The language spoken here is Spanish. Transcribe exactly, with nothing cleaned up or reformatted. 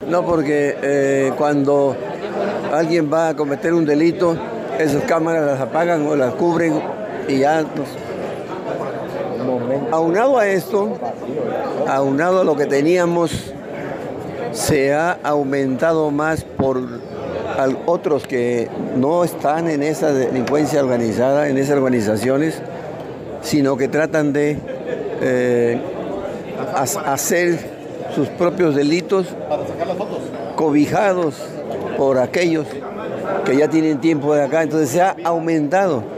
No, porque eh, cuando alguien va a cometer un delito, esas cámaras las apagan o las cubren y ya. Pues, aunado a esto, aunado a lo que teníamos, se ha aumentado más por otros que no están en esa delincuencia organizada, en esas organizaciones, sino que tratan de eh, hacer sus propios delitos cobijados por aquellos que ya tienen tiempo de acá. Entonces se ha aumentado